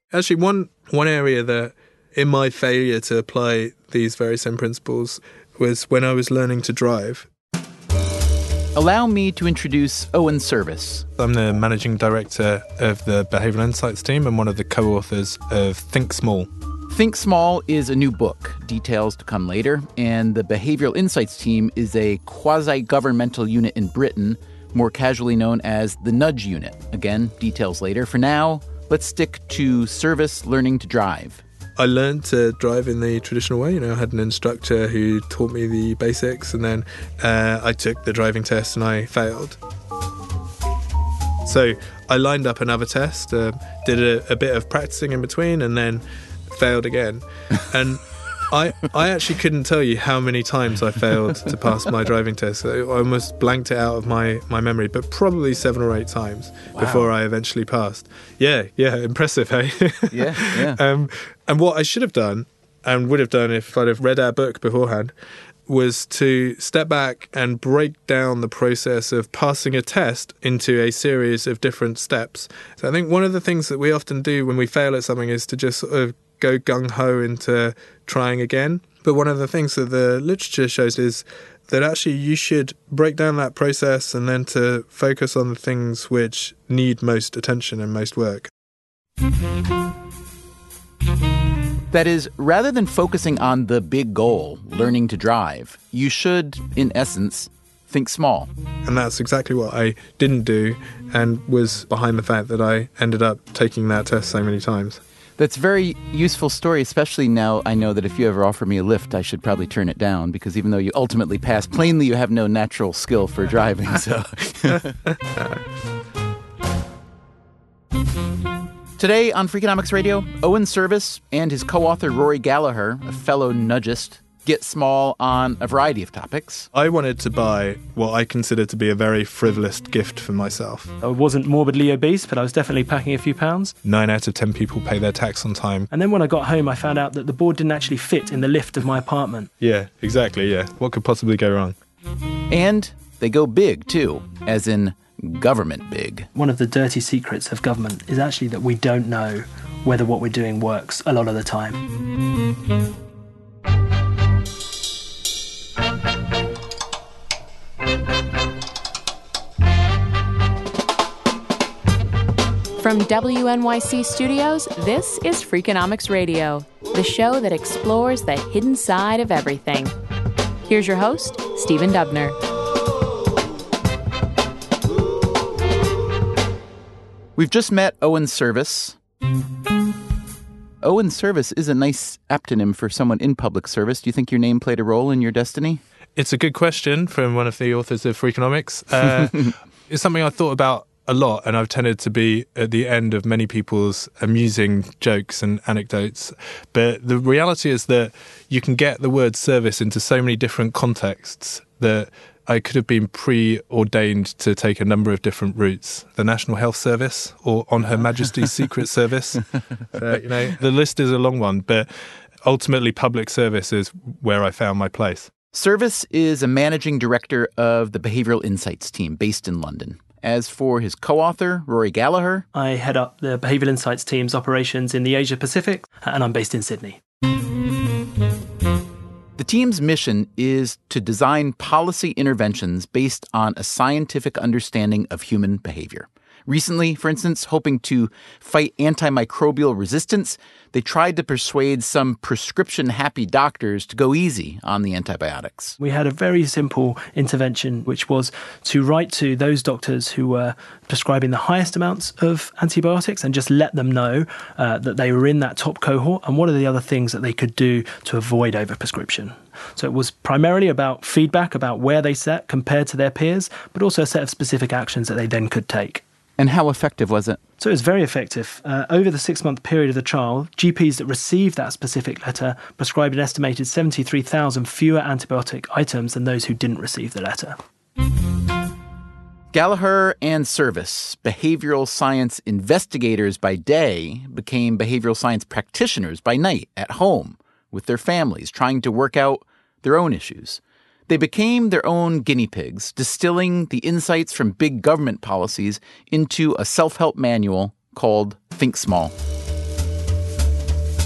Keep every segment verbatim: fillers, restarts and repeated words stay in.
Actually, one one area that in my failure to apply these very same principles was when I was learning to drive. Allow me to introduce Owen Service. I'm the managing director of the Behavioural Insights team and one of the co-authors of Think Small. Think Small is a new book, details to come later, and the Behavioural Insights team is a quasi-governmental unit in Britain, more casually known as the Nudge Unit. Again, details later. For now, let's stick to Service learning to drive. I learned to drive in the traditional way. You know, I had an instructor who taught me the basics, and then uh, I took the driving test and I failed. So I lined up another test, uh, did a, a bit of practicing in between, and then failed again. And I I actually couldn't tell you how many times I failed to pass my driving test. I almost blanked it out of my, my memory, but probably seven or eight times wow. before I eventually passed. Yeah, yeah, impressive, hey? Yeah, yeah. um, and what I should have done, and would have done if I'd have read our book beforehand, was to step back and break down the process of passing a test into a series of different steps. So I think one of the things that we often do when we fail at something is to just sort of go gung-ho into trying again. But one of the things that the literature shows is that actually you should break down that process and then to focus on the things which need most attention and most work. That is, rather than focusing on the big goal, learning to drive, you should, in essence, think small. And that's exactly what I didn't do and was behind the fact that I ended up taking that test so many times. That's a very useful story, especially now I know that if you ever offer me a lift, I should probably turn it down, because even though you ultimately pass, plainly you have no natural skill for driving. So, today on Freakonomics Radio, Owen Service and his co-author Rory Gallagher, a fellow nudgist, get small on a variety of topics. I wanted to buy what I consider to be a very frivolous gift for myself. I wasn't morbidly obese, but I was definitely packing a few pounds. Nine out of ten people pay their tax on time. And then when I got home, I found out that the board didn't actually fit in the lift of my apartment. Yeah, exactly, yeah. What could possibly go wrong? And they go big, too, as in government big. One of the dirty secrets of government is actually that we don't know whether what we're doing works a lot of the time. From W N Y C Studios, this is Freakonomics Radio, the show that explores the hidden side of everything. Here's your host, Stephen Dubner. We've just met Owen Service. Owen Service is a nice aptonym for someone in public service. Do you think your name played a role in your destiny? It's a good question from one of the authors of Freakonomics. Uh, it's something I thought about a lot, and I've tended to be at the end of many people's amusing jokes and anecdotes. But the reality is that you can get the word service into so many different contexts that I could have been preordained to take a number of different routes. The National Health Service or on Her Majesty's Secret Service. Uh, you know, the list is a long one, but ultimately public service is where I found my place. Service is a managing director of the Behavioural Insights team based in London. As for his co-author, Rory Gallagher, I head up the Behavioural Insights team's operations in the Asia Pacific, and I'm based in Sydney. The team's mission is to design policy interventions based on a scientific understanding of human behavior. Recently, for instance, hoping to fight antimicrobial resistance, they tried to persuade some prescription-happy doctors to go easy on the antibiotics. We had a very simple intervention, which was to write to those doctors who were prescribing the highest amounts of antibiotics and just let them know uh, that they were in that top cohort and what are the other things that they could do to avoid overprescription. So it was primarily about feedback about where they sat compared to their peers, but also a set of specific actions that they then could take. And how effective was it? So it was very effective. Uh, over the six-month period of the trial, G Ps that received that specific letter prescribed an estimated seventy-three thousand fewer antibiotic items than those who didn't receive the letter. Gallagher and Service, behavioral science investigators by day, became behavioral science practitioners by night at home with their families, trying to work out their own issues. They became their own guinea pigs, distilling the insights from big government policies into a self-help manual called Think Small.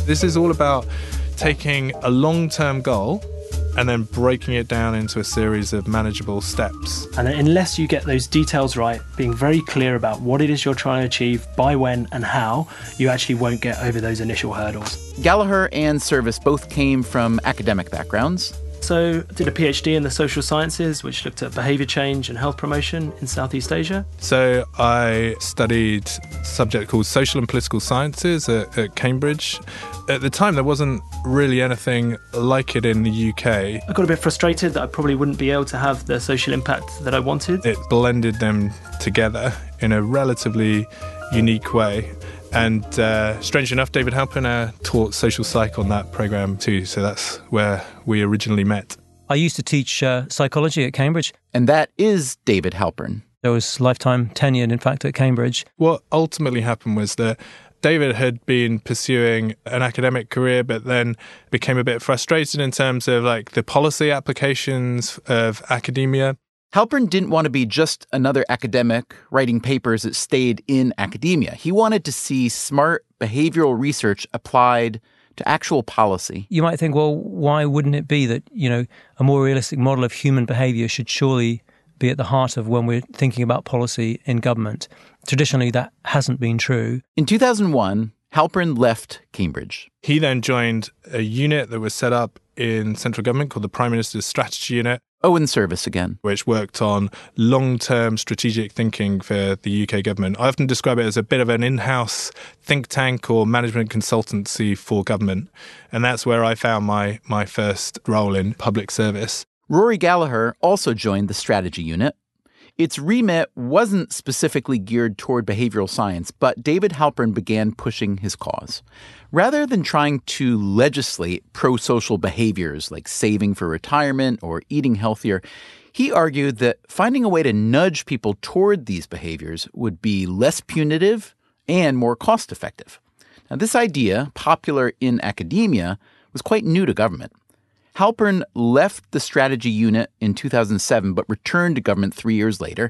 This is all about taking a long-term goal and then breaking it down into a series of manageable steps. And unless you get those details right, being very clear about what it is you're trying to achieve, by when and how, you actually won't get over those initial hurdles. Gallagher and Service both came from academic backgrounds. So I did a PhD in the social sciences, which looked at behaviour change and health promotion in Southeast Asia. So I studied a subject called social and political sciences at, at Cambridge. At the time, there wasn't really anything like it in the U K. I got a bit frustrated that I probably wouldn't be able to have the social impact that I wanted. It blended them together in a relatively unique way. And uh, strange enough, David Halpern uh, taught social psych on that programme too, so that's where we originally met. I used to teach uh, psychology at Cambridge. And that is David Halpern. There was lifetime tenure, in fact, at Cambridge. What ultimately happened was that David had been pursuing an academic career, but then became a bit frustrated in terms of like the policy applications of academia. Halpern didn't want to be just another academic writing papers that stayed in academia. He wanted to see smart behavioral research applied to actual policy. You might think, well, why wouldn't it be that, you know, a more realistic model of human behavior should surely be at the heart of when we're thinking about policy in government? Traditionally, that hasn't been true. In two thousand one, Halpern left Cambridge. He then joined a unit that was set up in central government called the Prime Minister's Strategy Unit. Owen Service again. Which worked on long-term strategic thinking for the U K government. I often describe it as a bit of an in-house think tank or management consultancy for government. And that's where I found my, my first role in public service. Rory Gallagher also joined the strategy unit. Its remit wasn't specifically geared toward behavioral science, but David Halpern began pushing his cause. Rather than trying to legislate pro-social behaviors like saving for retirement or eating healthier, he argued that finding a way to nudge people toward these behaviors would be less punitive and more cost-effective. Now, this idea, popular in academia, was quite new to government. Halpern left the strategy unit in two thousand seven, but returned to government three years later.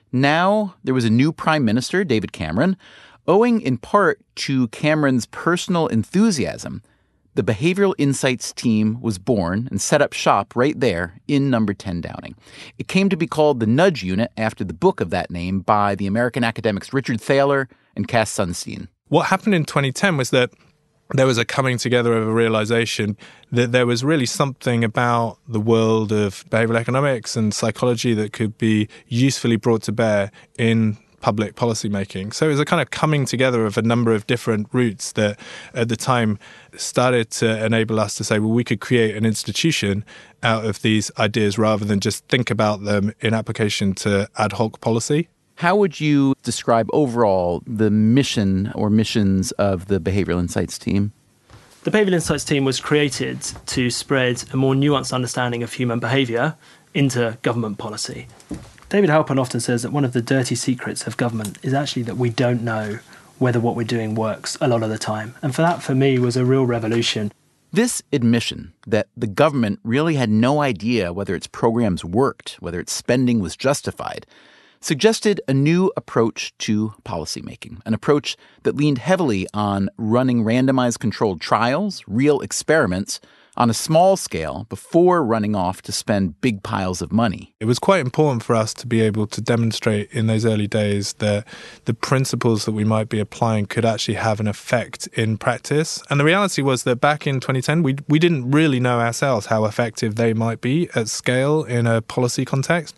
Now there was a new prime minister, David Cameron. Owing in part to Cameron's personal enthusiasm, the Behavioral Insights team was born and set up shop right there in number ten Downing. It came to be called the Nudge Unit after the book of that name by the American academics Richard Thaler and Cass Sunstein. What happened in twenty ten was that there was a coming together of a realization that there was really something about the world of behavioral economics and psychology that could be usefully brought to bear in public policy making. So it was a kind of coming together of a number of different routes that at the time started to enable us to say, well, we could create an institution out of these ideas rather than just think about them in application to ad hoc policy. How would you describe overall the mission or missions of the Behavioral Insights team? The Behavioral Insights team was created to spread a more nuanced understanding of human behaviour into government policy. David Halpern often says that one of the dirty secrets of government is actually that we don't know whether what we're doing works a lot of the time. And for that, for me, was a real revolution. This admission that the government really had no idea whether its programs worked, whether its spending was justified, suggested a new approach to policymaking, an approach that leaned heavily on running randomized controlled trials, real experiments, on a small scale before running off to spend big piles of money. It was quite important for us to be able to demonstrate in those early days that the principles that we might be applying could actually have an effect in practice. And the reality was that back in twenty ten, we we didn't really know ourselves how effective they might be at scale in a policy context.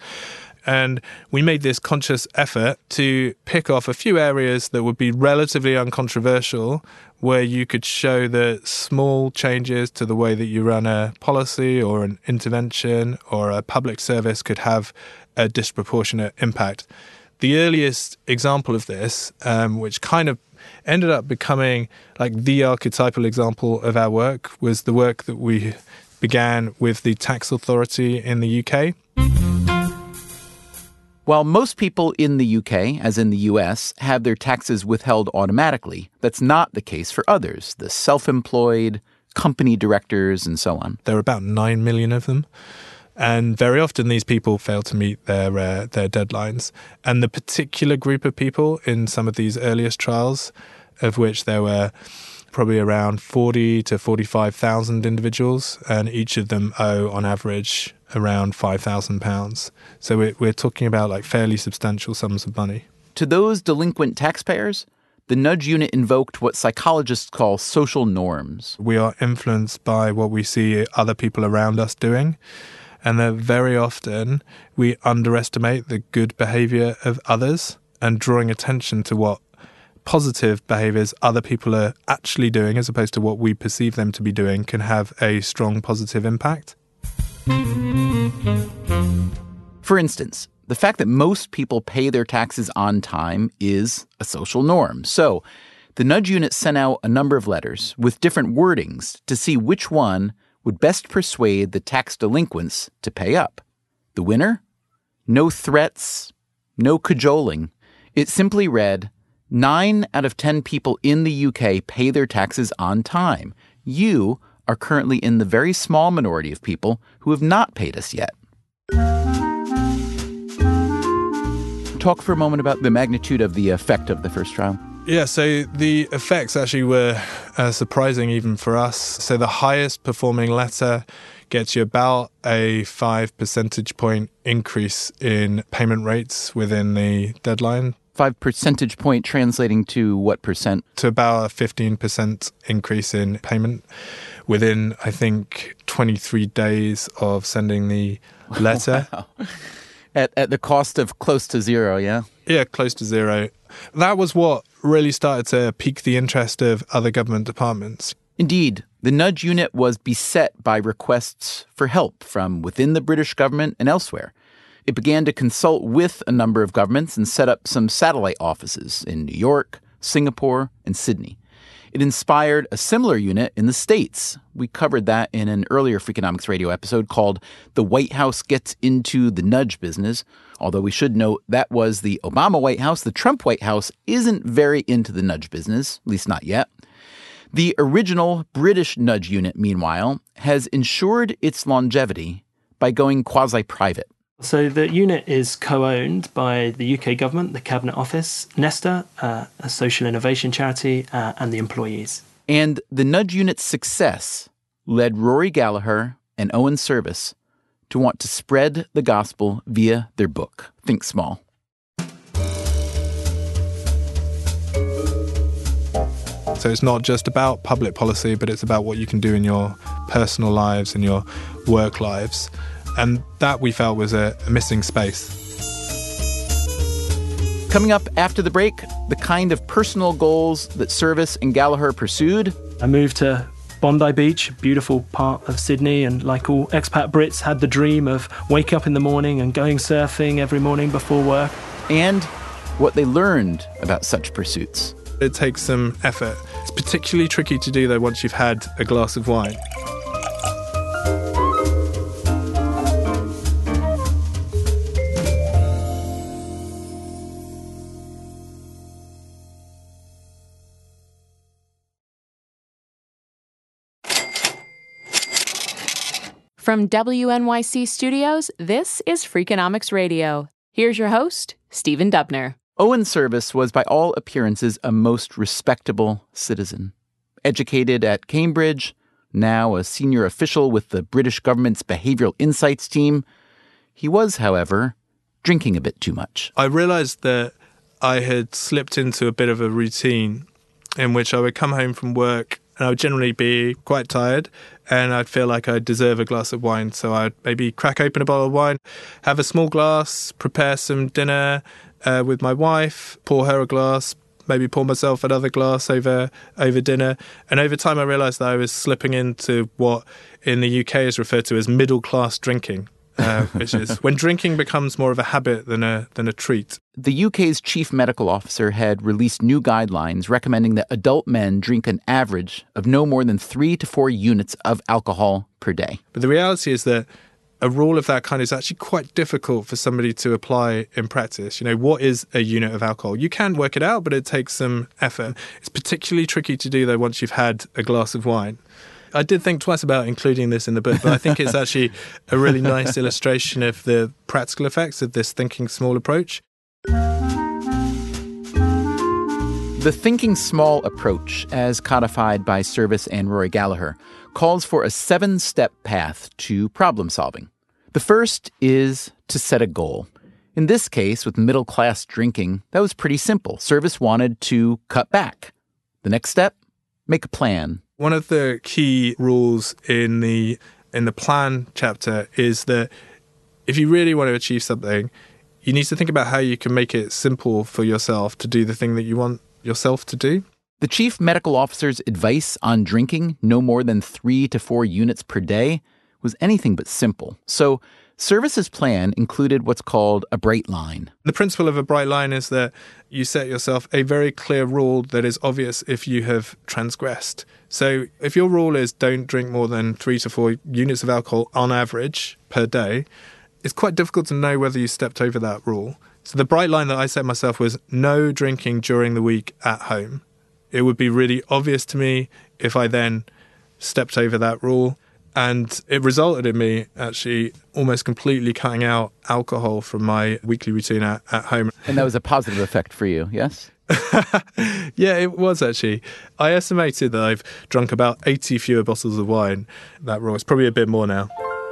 And we made this conscious effort to pick off a few areas that would be relatively uncontroversial, where you could show that small changes to the way that you run a policy or an intervention or a public service could have a disproportionate impact. The earliest example of this, um, which kind of ended up becoming like the archetypal example of our work, was the work that we began with the tax authority in the U K. While most people in the U K, as in the U S, have their taxes withheld automatically, that's not the case for others, the self-employed, company directors, and so on. There are about nine million of them. And very often these people fail to meet their uh, their deadlines. And the particular group of people in some of these earliest trials, of which there were probably around forty to forty-five thousand individuals, and each of them owe, on average, around five thousand pounds. So we're, we're talking about like fairly substantial sums of money. To those delinquent taxpayers, the nudge unit invoked what psychologists call social norms. We are influenced by what we see other people around us doing, and that very often we underestimate the good behaviour of others, and drawing attention to what positive behaviours other people are actually doing as opposed to what we perceive them to be doing can have a strong positive impact. For instance, the fact that most people pay their taxes on time is a social norm. So the nudge unit sent out a number of letters with different wordings to see which one would best persuade the tax delinquents to pay up. The winner? No threats, no cajoling. It simply read, Nine out of ten people in the U K pay their taxes on time. You are currently in the very small minority of people who have not paid us yet. Talk for a moment about the magnitude of the effect of the first trial. Yeah, so the effects actually were uh, surprising even for us. So the highest performing letter gets you about a five percentage point increase in payment rates within the deadline. Five percentage point translating to what percent? To about a fifteen percent increase in payment within, I think, twenty-three days of sending the letter. Wow. At, at the cost of close to zero, yeah? Yeah, close to zero. That was what really started to pique the interest of other government departments. Indeed, the nudge unit was beset by requests for help from within the British government and elsewhere. It began to consult with a number of governments and set up some satellite offices in New York, Singapore, and Sydney. It inspired a similar unit in the States. We covered that in an earlier Freakonomics Radio episode called The White House Gets Into the Nudge Business, although we should note that was the Obama White House. The Trump White House isn't very into the nudge business, at least not yet. The original British nudge unit, meanwhile, has ensured its longevity by going quasi-private. So the unit is co-owned by the U K government, the Cabinet Office, Nesta, uh, a social innovation charity, uh, and the employees. And the nudge unit's success led Rory Gallagher and Owen Service to want to spread the gospel via their book, Think Small. So it's not just about public policy, but it's about what you can do in your personal lives and your work lives. And that we felt was a, a missing space. Coming up after the break, the kind of personal goals that Service and Gallagher pursued. I moved to Bondi Beach, a beautiful part of Sydney, and like all expat Brits, had the dream of waking up in the morning and going surfing every morning before work. And what they learned about such pursuits. It takes some effort. It's particularly tricky to do, though, once you've had a glass of wine. From W N Y C Studios, this is Freakonomics Radio. Here's your host, Stephen Dubner. Owen Service was by all appearances a most respectable citizen. Educated at Cambridge, now a senior official with the British government's Behavioural Insights team, he was, however, drinking a bit too much. I realised that I had slipped into a bit of a routine in which I would come home from work and I would generally be quite tired and I'd feel like I deserve a glass of wine. So I'd maybe crack open a bottle of wine, have a small glass, prepare some dinner uh, with my wife, pour her a glass, maybe pour myself another glass over over dinner. And over time I realised that I was slipping into what in the U K is referred to as middle-class drinking. Uh, which is when drinking becomes more of a habit than a than a treat. The U K's chief medical officer had released new guidelines recommending that adult men drink an average of no more than three to four units of alcohol per day. But the reality is that a rule of that kind is actually quite difficult for somebody to apply in practice. You know, what is a unit of alcohol? You can work it out, but it takes some effort. It's particularly tricky to do, though, once you've had a glass of wine. I did think twice about including this in the book, but I think it's actually a really nice illustration of the practical effects of this thinking small approach. The thinking small approach, as codified by Service and Rory Gallagher, calls for a seven-step path to problem solving. The first is to set a goal. In this case, with middle-class drinking, that was pretty simple. Service wanted to cut back. The next step, make a plan. One of the key rules in the in the plan chapter is that if you really want to achieve something, you need to think about how you can make it simple for yourself to do the thing that you want yourself to do. The chief medical officer's advice on drinking no more than three to four units per day was anything but simple. So Service's plan included what's called a bright line. The principle of a bright line is that you set yourself a very clear rule that is obvious if you have transgressed. So if your rule is don't drink more than three to four units of alcohol on average per day, it's quite difficult to know whether you stepped over that rule. So the bright line that I set myself was no drinking during the week at home. It would be really obvious to me if I then stepped over that rule. And it resulted in me actually almost completely cutting out alcohol from my weekly routine at, at home. And that was a positive effect for you, yes? Yeah, it was actually. I estimated that I've drunk about eighty fewer bottles of wine that raw. It's probably a bit more now.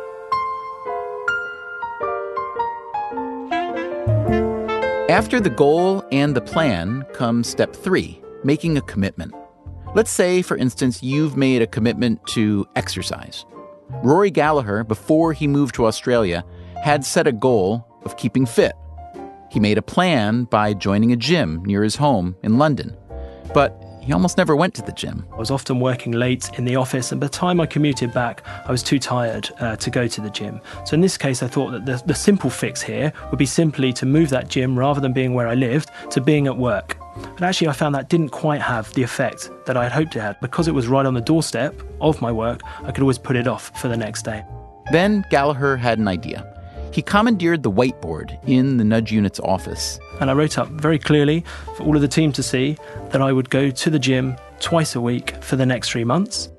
After the goal and the plan comes step three, making a commitment. Let's say, for instance, you've made a commitment to exercise. Rory Gallagher, before he moved to Australia, had set a goal of keeping fit. He made a plan by joining a gym near his home in London. But he almost never went to the gym. I was often working late in the office, and by the time I commuted back, I was too tired uh, to go to the gym. So in this case, I thought that the, the simple fix here would be simply to move that gym, rather than being where I lived, to being at work. But actually, I found that didn't quite have the effect that I had hoped it had. Because it was right on the doorstep of my work, I could always put it off for the next day. Then Gallagher had an idea. He commandeered the whiteboard in the Nudge Unit's office. And I wrote up very clearly for all of the team to see that I would go to the gym twice a week for the next three months.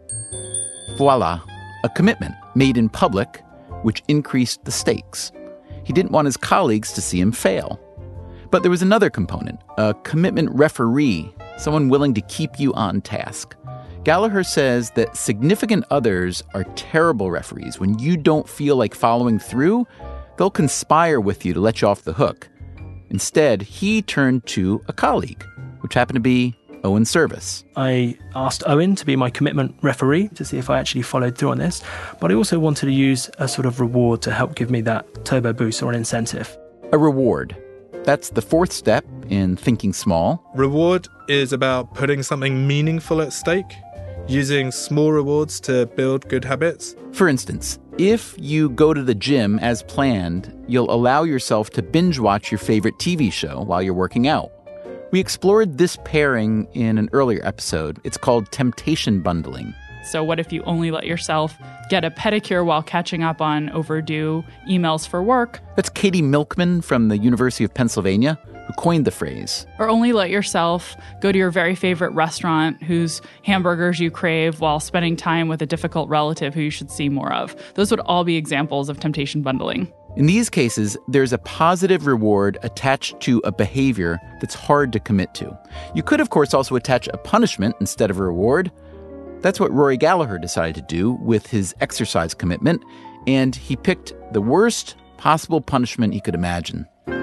Voila, a commitment made in public, which increased the stakes. He didn't want his colleagues to see him fail. But there was another component, a commitment referee, someone willing to keep you on task. Gallagher says that significant others are terrible referees. When you don't feel like following through, they'll conspire with you to let you off the hook. Instead, he turned to a colleague, which happened to be Owen Service. I asked Owen to be my commitment referee to see if I actually followed through on this, but I also wanted to use a sort of reward to help give me that turbo boost or an incentive. A reward. That's the fourth step in thinking small. Reward is about putting something meaningful at stake, using small rewards to build good habits. For instance, if you go to the gym as planned, you'll allow yourself to binge watch your favorite T V show while you're working out. We explored this pairing in an earlier episode. It's called temptation bundling. So what if you only let yourself get a pedicure while catching up on overdue emails for work? That's Katie Milkman from the University of Pennsylvania, who coined the phrase. Or only let yourself go to your very favorite restaurant whose hamburgers you crave while spending time with a difficult relative who you should see more of. Those would all be examples of temptation bundling. In these cases, there's a positive reward attached to a behavior that's hard to commit to. You could, of course, also attach a punishment instead of a reward. That's what Rory Gallagher decided to do with his exercise commitment, and he picked the worst possible punishment he could imagine.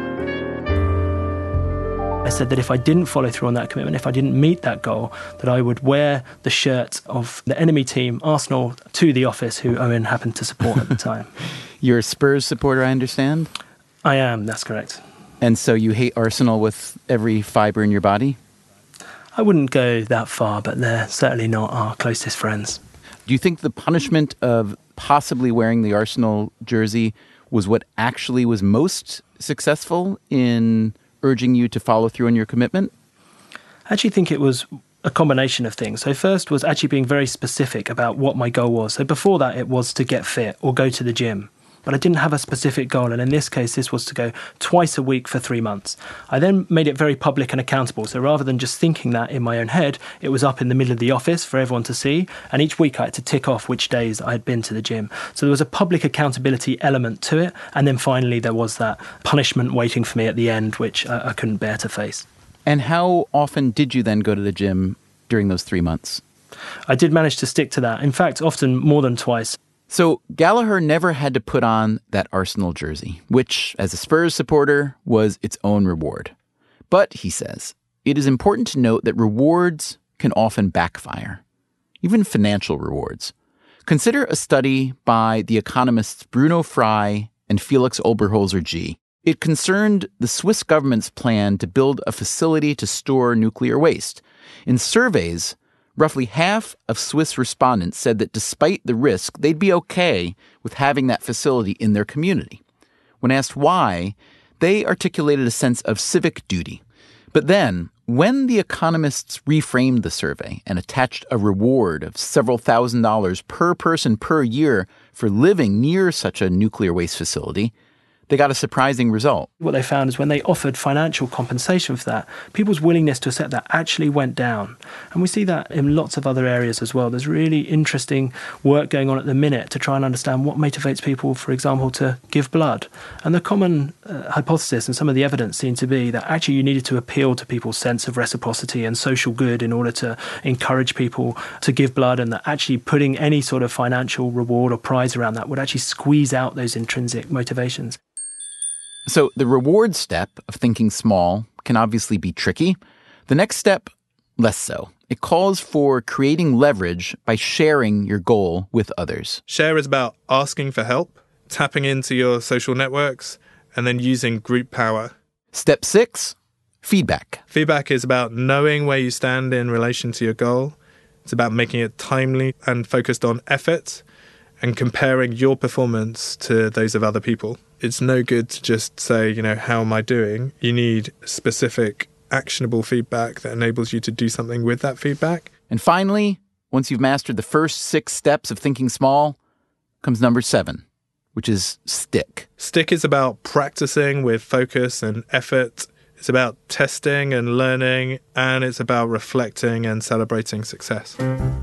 I said that if I didn't follow through on that commitment, if I didn't meet that goal, that I would wear the shirt of the enemy team, Arsenal, to the office, who Owen happened to support at the time. You're a Spurs supporter, I understand? I am, that's correct. And so you hate Arsenal with every fiber in your body? I wouldn't go that far, but they're certainly not our closest friends. Do you think the punishment of possibly wearing the Arsenal jersey was what actually was most successful in urging you to follow through on your commitment? I actually think it was a combination of things. So first was actually being very specific about what my goal was. So before that, it was to get fit or go to the gym. But I didn't have a specific goal, and in this case, this was to go twice a week for three months. I then made it very public and accountable, so rather than just thinking that in my own head, it was up in the middle of the office for everyone to see, and each week I had to tick off which days I had been to the gym. So there was a public accountability element to it, and then finally there was that punishment waiting for me at the end, which I, I couldn't bear to face. And how often did you then go to the gym during those three months? I did manage to stick to that. In fact, often more than twice. So Gallagher never had to put on that Arsenal jersey, which, as a Spurs supporter, was its own reward. But, he says, it is important to note that rewards can often backfire, even financial rewards. Consider a study by the economists Bruno Frey and Felix Oberholzer-G. It concerned the Swiss government's plan to build a facility to store nuclear waste. In surveys, roughly half of Swiss respondents said that despite the risk, they'd be okay with having that facility in their community. When asked why, they articulated a sense of civic duty. But then, when the economists reframed the survey and attached a reward of several thousand dollars per person per year for living near such a nuclear waste facility, they got a surprising result. What they found is when they offered financial compensation for that, people's willingness to accept that actually went down. And we see that in lots of other areas as well. There's really interesting work going on at the minute to try and understand what motivates people, for example, to give blood. And the common uh, hypothesis and some of the evidence seemed to be that actually you needed to appeal to people's sense of reciprocity and social good in order to encourage people to give blood, and that actually putting any sort of financial reward or prize around that would actually squeeze out those intrinsic motivations. So the reward step of thinking small can obviously be tricky. The next step, less so. It calls for creating leverage by sharing your goal with others. Share is about asking for help, tapping into your social networks, and then using group power. Step six, feedback. Feedback is about knowing where you stand in relation to your goal. It's about making it timely and focused on effort and comparing your performance to those of other people. It's no good to just say, you know, how am I doing? You need specific, actionable feedback that enables you to do something with that feedback. And finally, once you've mastered the first six steps of thinking small, comes number seven, which is stick. Stick is about practicing with focus and effort. It's about testing and learning, and it's about reflecting and celebrating success.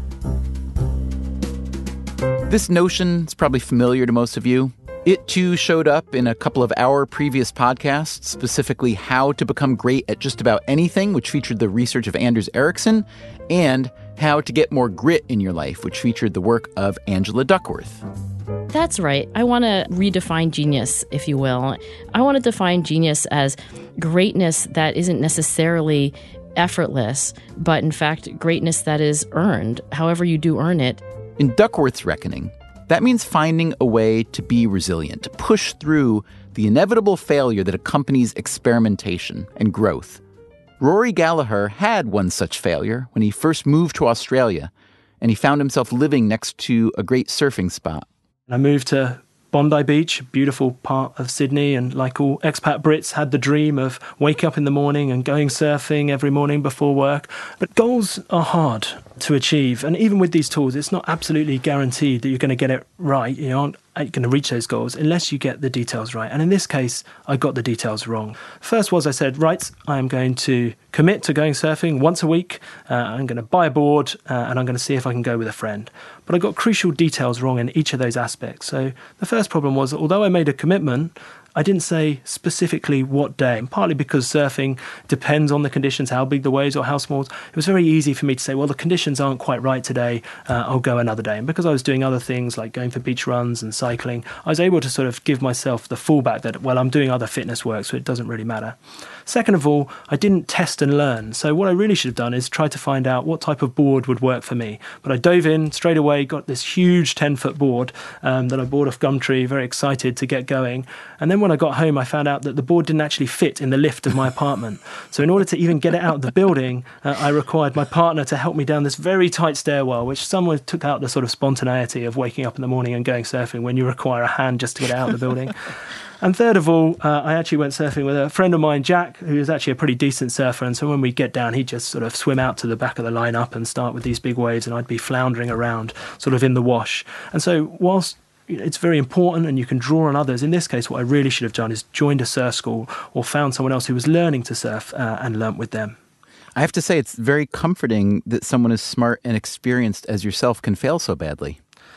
This notion is probably familiar to most of you. It, too, showed up in a couple of our previous podcasts, specifically How to Become Great at Just About Anything, which featured the research of Anders Ericsson, and How to Get More Grit in Your Life, which featured the work of Angela Duckworth. That's right. I want to redefine genius, if you will. I want to define genius as greatness that isn't necessarily effortless, but in fact, greatness that is earned, however you do earn it. In Duckworth's reckoning, that means finding a way to be resilient, to push through the inevitable failure that accompanies experimentation and growth. Rory Gallagher had one such failure when he first moved to Australia, and he found himself living next to a great surfing spot. I moved to Bondi Beach, a beautiful part of Sydney, and like all expat Brits, had the dream of waking up in the morning and going surfing every morning before work. But goals are hard to achieve, and even with these tools, it's not absolutely guaranteed that you're going to get it right. You aren't going to reach those goals unless you get the details right. And in this case, I got the details wrong. First was I said, right, I am going to commit to going surfing once a week. Uh, I'm going to buy a board uh, and I'm going to see if I can go with a friend. But I got crucial details wrong in each of those aspects. So the first problem was that although I made a commitment, I didn't say specifically what day, and partly because surfing depends on the conditions, how big the waves or how small. It was very easy for me to say, well, the conditions aren't quite right today, uh, I'll go another day. And because I was doing other things like going for beach runs and cycling, I was able to sort of give myself the fallback that, well, I'm doing other fitness work, so it doesn't really matter. Second of all, I didn't test and learn. So what I really should have done is try to find out what type of board would work for me. But I dove in straight away, got this huge ten-foot board um, that I bought off Gumtree, very excited to get going. And then when I got home, I found out that the board didn't actually fit in the lift of my apartment. So in order to even get it out of the building, uh, I required my partner to help me down this very tight stairwell, which someone took out the sort of spontaneity of waking up in the morning and going surfing when you require a hand just to get it out of the building. And third of all, uh, I actually went surfing with a friend of mine, Jack, who is actually a pretty decent surfer. And so when we get down, he'd just sort of swim out to the back of the lineup and start with these big waves, and I'd be floundering around sort of in the wash. And so whilst it's very important and you can draw on others, in this case, what I really should have done is joined a surf school or found someone else who was learning to surf uh, and learnt with them. I have to say, it's very comforting that someone as smart and experienced as yourself can fail so badly.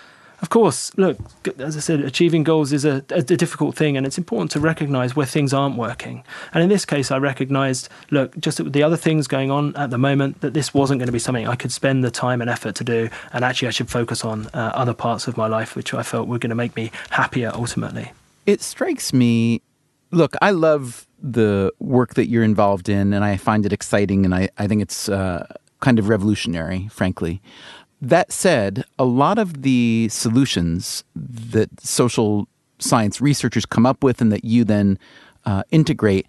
Of course, look, as I said, achieving goals is a, a difficult thing, and it's important to recognise where things aren't working. And in this case, I recognised, look, just the other things going on at the moment, that this wasn't going to be something I could spend the time and effort to do, and actually I should focus on uh, other parts of my life, which I felt were going to make me happier ultimately. It strikes me, look, I love the work that you're involved in, and I find it exciting, and I, I think it's uh, kind of revolutionary, frankly. That said, a lot of the solutions that social science researchers come up with and that you then uh, integrate,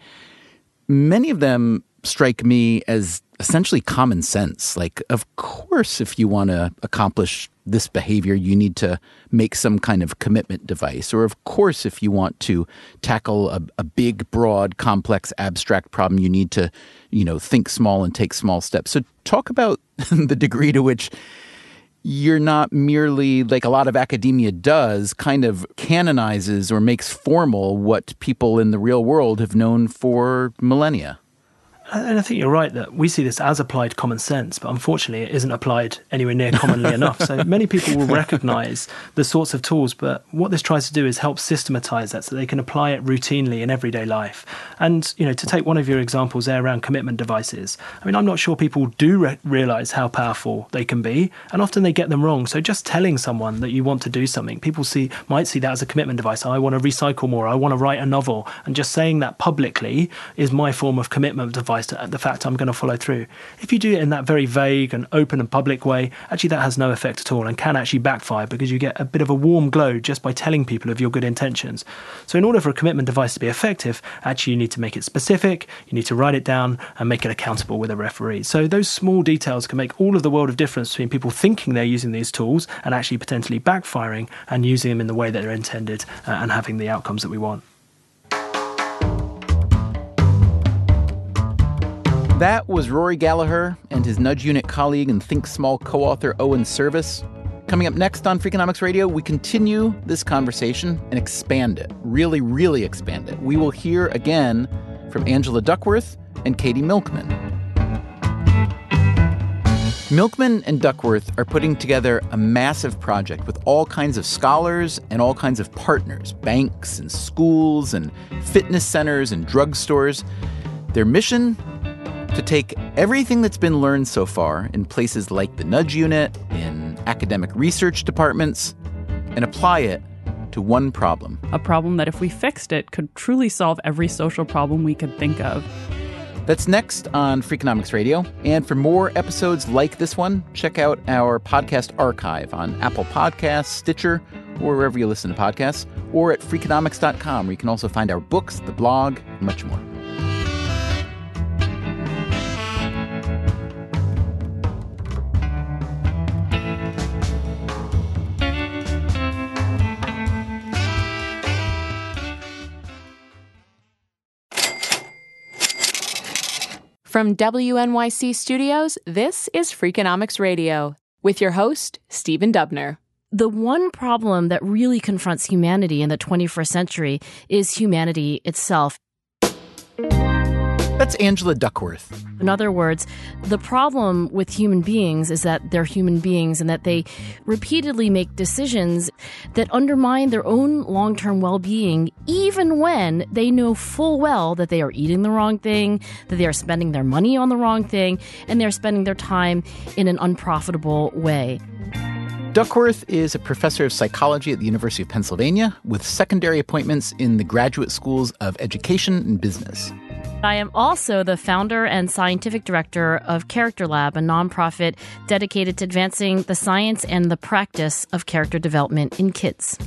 many of them strike me as essentially common sense. Like, of course, if you want to accomplish this behavior, you need to make some kind of commitment device. Or, of course, if you want to tackle a, a big, broad, complex, abstract problem, you need to, you know, think small and take small steps. So talk about the degree to which you're not merely, like a lot of academia does, kind of canonizes or makes formal what people in the real world have known for millennia. And I think you're right that we see this as applied common sense, but unfortunately it isn't applied anywhere near commonly enough. So many people will recognise the sorts of tools, but what this tries to do is help systematise that so they can apply it routinely in everyday life. And, you know, to take one of your examples there around commitment devices, I mean, I'm not sure people do re- realise how powerful they can be, and often they get them wrong. So just telling someone that you want to do something, people see might see that as a commitment device. I want to recycle more, I want to write a novel, and just saying that publicly is my form of commitment device to the fact I'm going to follow through. If you do it in that very vague and open and public way, actually that has no effect at all and can actually backfire because you get a bit of a warm glow just by telling people of your good intentions. So in order for a commitment device to be effective, actually you need to make it specific, you need to write it down and make it accountable with a referee. So those small details can make all of the world of difference between people thinking they're using these tools and actually potentially backfiring and using them in the way that they're intended uh, and having the outcomes that we want. That was Rory Gallagher and his Nudge Unit colleague and Think Small co-author Owen Service. Coming up next on Freakonomics Radio, we continue this conversation and expand it, really, really expand it. We will hear again from Angela Duckworth and Katie Milkman. Milkman and Duckworth are putting together a massive project with all kinds of scholars and all kinds of partners, banks and schools and fitness centers and drugstores. Their mission? To take everything that's been learned so far in places like the Nudge Unit, in academic research departments, and apply it to one problem. A problem that if we fixed it could truly solve every social problem we could think of. That's next on Freakonomics Radio. And for more episodes like this one, check out our podcast archive on Apple Podcasts, Stitcher, or wherever you listen to podcasts, or at Freakonomics dot com, where you can also find our books, the blog, and much more. From W N Y C Studios, this is Freakonomics Radio with your host, Stephen Dubner. The one problem that really confronts humanity in the twenty-first century is humanity itself. That's Angela Duckworth. In other words, the problem with human beings is that they're human beings and that they repeatedly make decisions that undermine their own long-term well-being, even when they know full well that they are eating the wrong thing, that they are spending their money on the wrong thing, and they're spending their time in an unprofitable way. Duckworth is a professor of psychology at the University of Pennsylvania with secondary appointments in the graduate schools of education and business. I am also the founder and scientific director of Character Lab, a nonprofit dedicated to advancing the science and the practice of character development in kids.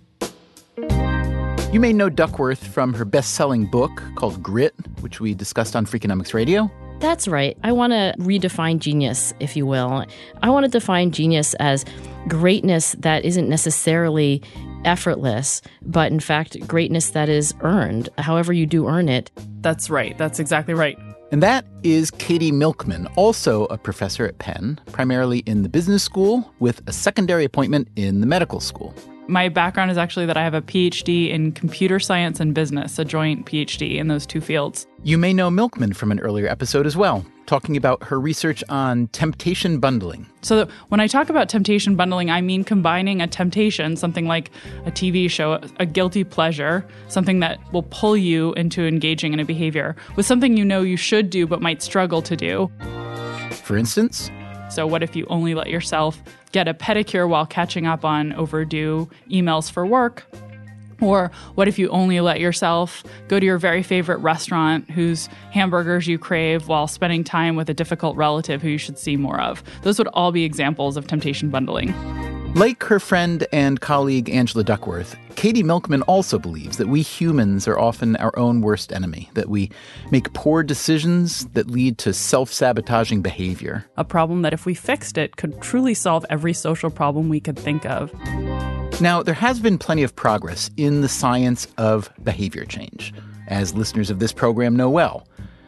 You may know Duckworth from her best-selling book called Grit, which we discussed on Freakonomics Radio. That's right. I want to redefine genius, if you will. I want to define genius as greatness that isn't necessarily effortless, but in fact, greatness that is earned, however you do earn it. That's right. That's exactly right. And that is Katie Milkman, also a professor at Penn, primarily in the business school, with a secondary appointment in the medical school. My background is actually that I have a P H D in computer science and business, a joint P H D in those two fields. You may know Milkman from an earlier episode as well, talking about her research on temptation bundling. So when I talk about temptation bundling, I mean combining a temptation, something like a T V show, a guilty pleasure, something that will pull you into engaging in a behavior, with something you know you should do but might struggle to do. For instance? So what if you only let yourself get a pedicure while catching up on overdue emails for work? Or what if you only let yourself go to your very favorite restaurant whose hamburgers you crave while spending time with a difficult relative who you should see more of? Those would all be examples of temptation bundling. Like her friend and colleague Angela Duckworth, Katie Milkman also believes that we humans are often our own worst enemy, that we make poor decisions that lead to self-sabotaging behavior. A problem that if we fixed it could truly solve every social problem we could think of. Now, there has been plenty of progress in the science of behavior change, as listeners of this program know well.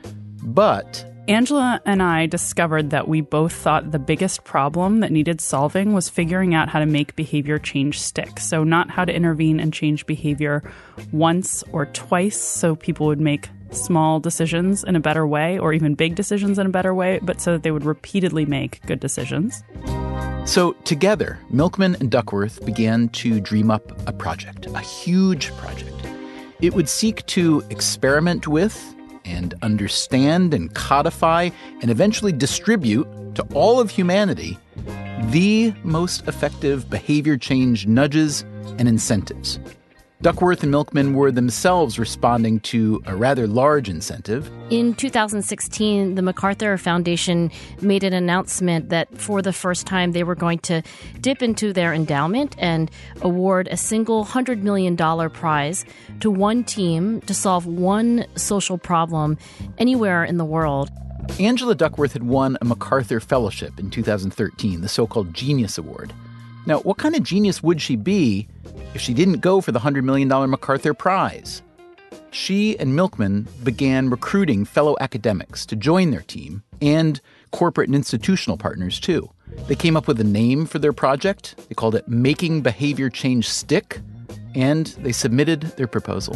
But Angela and I discovered that we both thought the biggest problem that needed solving was figuring out how to make behavior change stick. So not how to intervene and change behavior once or twice so people would make small decisions in a better way, or even big decisions in a better way, but so that they would repeatedly make good decisions. So together, Milkman and Duckworth began to dream up a project, a huge project. It would seek to experiment with and understand and codify and eventually distribute to all of humanity the most effective behavior change nudges and incentives. Duckworth and Milkman were themselves responding to a rather large incentive. In two thousand sixteen, the MacArthur Foundation made an announcement that for the first time they were going to dip into their endowment and award a single one hundred million dollars prize to one team to solve one social problem anywhere in the world. Angela Duckworth had won a MacArthur Fellowship in two thousand thirteen, the so-called Genius Award. Now, what kind of genius would she be if she didn't go for the one hundred million dollars MacArthur Prize? She and Milkman began recruiting fellow academics to join their team, and corporate and institutional partners, too. They came up with a name for their project. They called it Making Behavior Change Stick, and they submitted their proposal.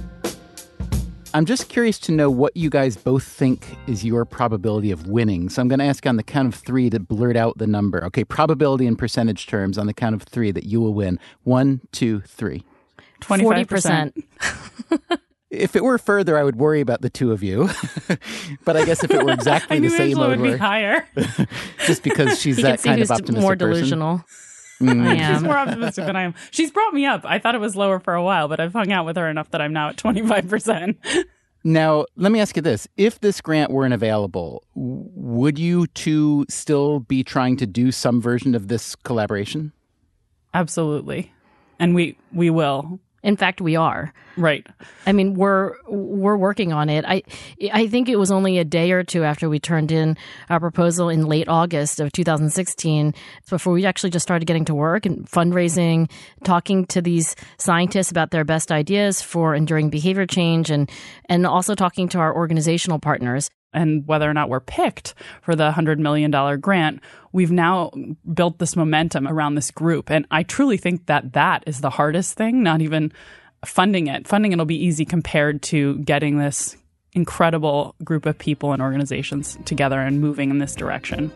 I'm just curious to know what you guys both think is your probability of winning. So I'm going to ask you on the count of three to blurt out the number. Okay, probability in percentage terms on the count of three that you will win. One, two, three. twenty-five percent. If it were further, I would worry about the two of you. But I guess if it were exactly I knew the same, Angela I would would be worry. higher. Just because she's that kind of optimistic more person. delusional. Mm. I She's am. more optimistic than I am. She's brought me up. I thought it was lower for a while, but I've hung out with her enough that I'm now at twenty-five percent. Now, let me ask you this. If this grant weren't available, w- would you two still be trying to do some version of this collaboration? Absolutely. And we we will. In fact, we are. Right. I mean, we're we're working on it. I I think it was only a day or two after we turned in our proposal in late August of two thousand sixteen before we actually just started getting to work and fundraising, talking to these scientists about their best ideas for enduring behavior change, and and also talking to our organizational partners. And whether or not we're picked for the one hundred million dollars grant, we've now built this momentum around this group. And I truly think that that is the hardest thing, not even funding it. Funding it will be easy compared to getting this incredible group of people and organizations together and moving in this direction.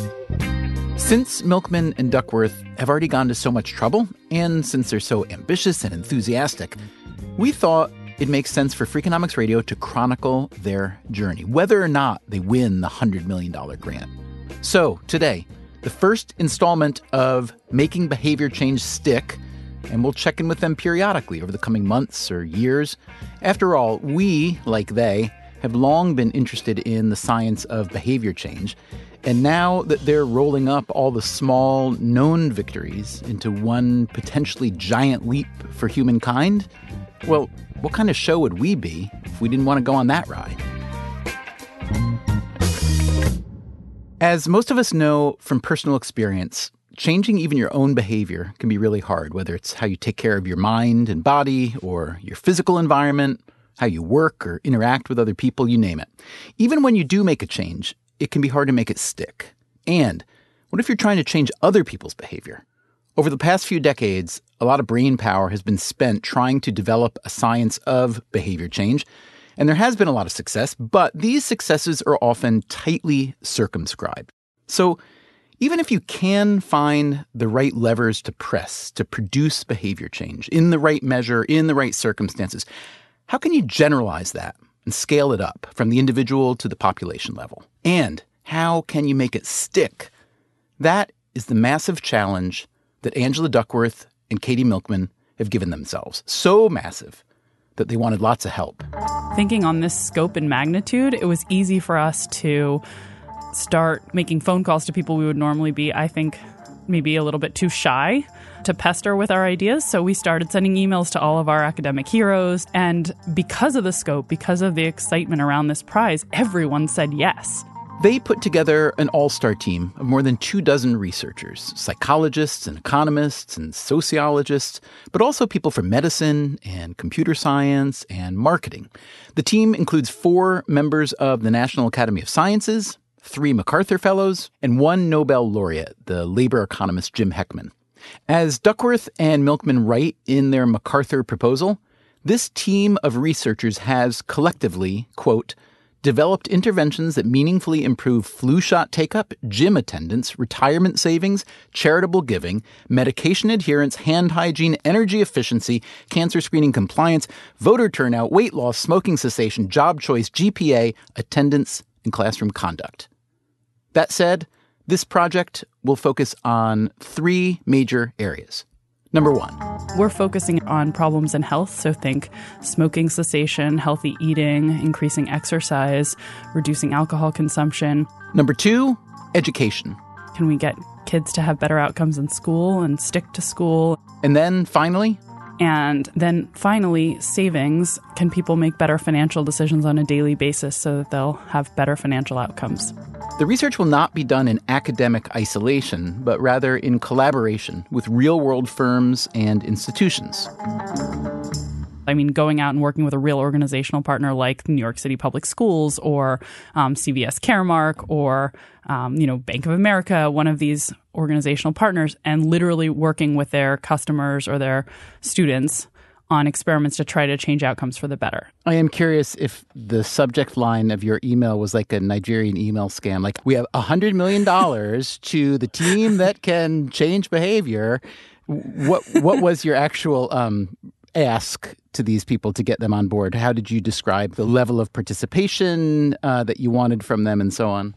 Since Milkman and Duckworth have already gone to so much trouble, and since they're so ambitious and enthusiastic, we thought it makes sense for Freakonomics Radio to chronicle their journey, whether or not they win the one hundred million dollars grant. So, today, the first installment of Making Behavior Change Stick, and we'll check in with them periodically over the coming months or years. After all, we, like they, have long been interested in the science of behavior change, and now that they're rolling up all the small, known victories into one potentially giant leap for humankind, well, what kind of show would we be if we didn't want to go on that ride? As most of us know from personal experience, changing even your own behavior can be really hard, whether it's how you take care of your mind and body or your physical environment, how you work or interact with other people, you name it. Even when you do make a change, it can be hard to make it stick. And what if you're trying to change other people's behavior? Over the past few decades, a lot of brain power has been spent trying to develop a science of behavior change, and there has been a lot of success, but these successes are often tightly circumscribed. So even if you can find the right levers to press to produce behavior change in the right measure, in the right circumstances, how can you generalize that and scale it up from the individual to the population level? And how can you make it stick? That is the massive challenge that Angela Duckworth and Katie Milkman have given themselves. So massive that they wanted lots of help. Thinking on this scope and magnitude, it was easy for us to start making phone calls to people we would normally be, I think, maybe a little bit too shy to pester with our ideas. So we started sending emails to all of our academic heroes. And because of the scope, because of the excitement around this prize, everyone said yes. They put together an all-star team of more than two dozen researchers, psychologists and economists and sociologists, but also people from medicine and computer science and marketing. The team includes four members of the National Academy of Sciences, three MacArthur Fellows, and one Nobel laureate, the labor economist Jim Heckman. As Duckworth and Milkman write in their MacArthur proposal, this team of researchers has collectively, quote, developed interventions that meaningfully improve flu shot take-up, gym attendance, retirement savings, charitable giving, medication adherence, hand hygiene, energy efficiency, cancer screening compliance, voter turnout, weight loss, smoking cessation, job choice, G P A, attendance, and classroom conduct. That said, this project will focus on three major areas. Number one. We're focusing on problems in health, so think smoking cessation, healthy eating, increasing exercise, reducing alcohol consumption. Number two, education. Can we get kids to have better outcomes in school and stick to school? And then finally? And then finally, savings. Can people make better financial decisions on a daily basis so that they'll have better financial outcomes? The research will not be done in academic isolation, but rather in collaboration with real-world firms and institutions. I mean, going out and working with a real organizational partner like New York City Public Schools or um, C V S Caremark or, um, you know, Bank of America, one of these organizational partners, and literally working with their customers or their students on experiments to try to change outcomes for the better. I am curious if the subject line of your email was like a Nigerian email scam, like we have one hundred million dollars to the team that can change behavior. What what was your actual um, ask to these people to get them on board? How did you describe the level of participation uh, that you wanted from them and so on?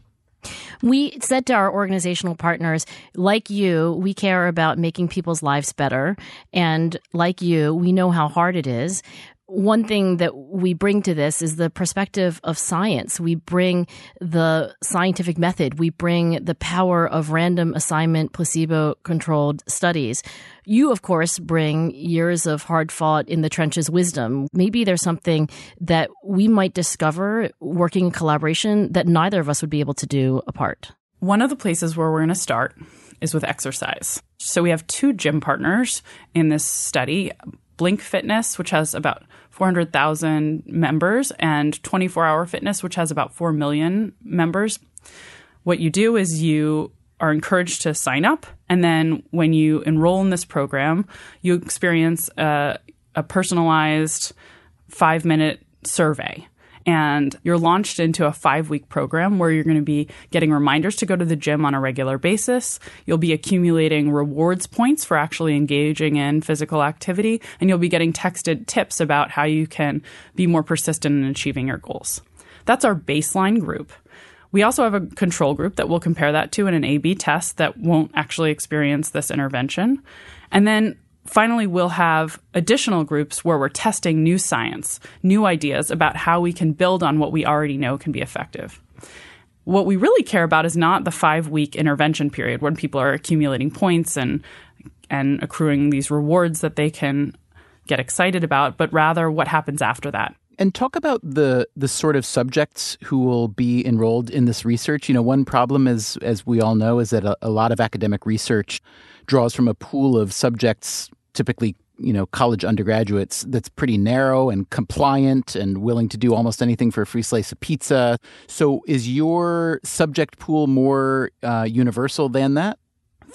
We said to our organizational partners, like you, we care about making people's lives better. And like you, we know how hard it is. One thing that we bring to this is the perspective of science. We bring the scientific method. We bring the power of random assignment, placebo-controlled studies. You, of course, bring years of hard-fought in the trenches wisdom. Maybe there's something that we might discover working in collaboration that neither of us would be able to do apart. One of the places where we're going to start is with exercise. So we have two gym partners in this study, Blink Fitness, which has about four hundred thousand members, and twenty-four hour Fitness, which has about four million members. What you do is you are encouraged to sign up, and then when you enroll in this program, you experience a, a personalized five-minute survey. And you're launched into a five-week program where you're going to be getting reminders to go to the gym on a regular basis. You'll be accumulating rewards points for actually engaging in physical activity, and you'll be getting texted tips about how you can be more persistent in achieving your goals. That's our baseline group. We also have a control group that we'll compare that to in an A B test that won't actually experience this intervention. And then finally, we'll have additional groups where we're testing new science, new ideas about how we can build on what we already know can be effective. What we really care about is not the five-week intervention period when people are accumulating points and and accruing these rewards that they can get excited about, but rather what happens after that. And talk about the the sort of subjects who will be enrolled in this research. You know, one problem is, as we all know, is that a, a lot of academic research draws from a pool of subjects, typically, you know, college undergraduates, that's pretty narrow and compliant and willing to do almost anything for a free slice of pizza. So is your subject pool more uh, universal than that?